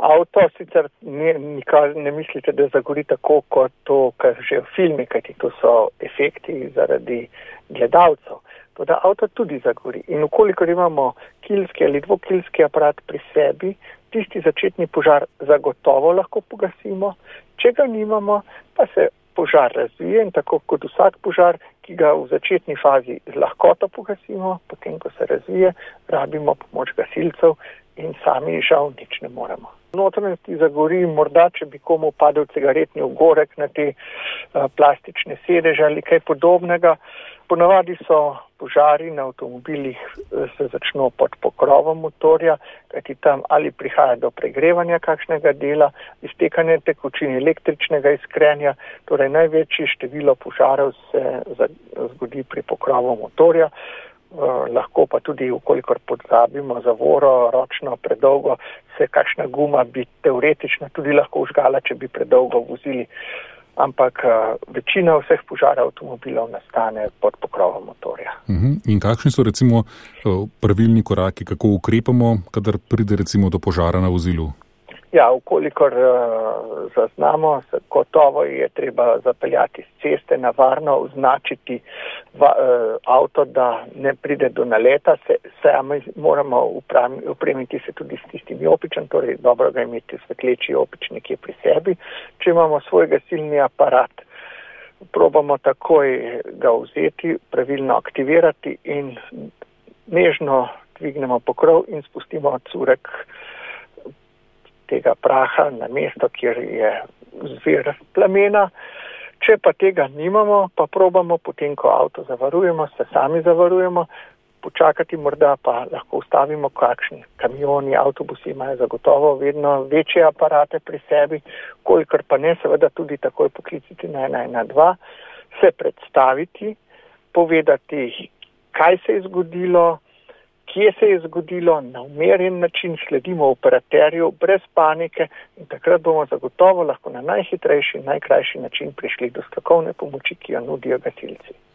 Avto sicer nikar ne mislite, da zagori tako kot to, kar že v filmi, kajti to so efekti zaradi gledalcev. Toda avto tudi zagori. In ukolikor imamo kilski ali dvokilski aparat pri sebi, tisti začetni požar zagotovo lahko pogasimo. Če ga nimamo, pa se požar razvije in tako kot vsak požar, ki ga v začetni fazi z lahkoto pogasimo, potem ko se razvije, rabimo pomoč gasilcev in sami žal nič ne moremo. Notranjosti zagori morda, če bi komu padel cigaretni ogorek na te plastične sedeže ali kaj podobnega. Ponavadi so požari na avtomobilih se začno pod pokrovom motorja, kajti tam ali prihaja do pregrevanja kakšnega dela, iztekanja tekočin, električnega iskrenja, torej največje število požarov se zgodi pri pokrovu motorja. Lahko pa tudi, ukolikor pozabimo zavoro ročno predolgo, se kakšna guma bi teoretično tudi lahko vžgala, če bi predolgo vozili. Ampak večina vseh požarov avtomobilov nastane pod pokrovom motorja. In kakšni so recimo pravilni koraki, kako ukrepamo, kadar pride recimo do požara na vozilu? Ja, ukolikor zaznamo, gotovo je treba zapeljati z ceste na varno, označiti avto, da ne pride do naleta, sami moramo opremiti se tudi s tistimi opičem, torej dobro ga imeti svetleči opič nekje pri sebi. Če imamo svoj gasilni aparat, probamo takoj ga vzeti, pravilno aktivirati in nežno dvignemo pokrov in spustimo curek tega praha na mesto, kjer je zvir plamena. Če pa tega nimamo, pa probamo potem, ko avto zavarujemo, se sami zavarujemo, počakati morda pa lahko ustavimo kakšni kamioni, avtobusi imajo zagotovo vedno večje aparate pri sebi, kolikor pa ne, seveda tudi takoj pokliciti na 112, se predstaviti, povedati, kaj se je zgodilo, kje se je zgodilo, na umerjen način sledimo operaterju, brez panike in takrat bomo zagotovo lahko na najhitrejši in najkrajši način prišli do strokovne pomoči, ki jo nudijo gasilci.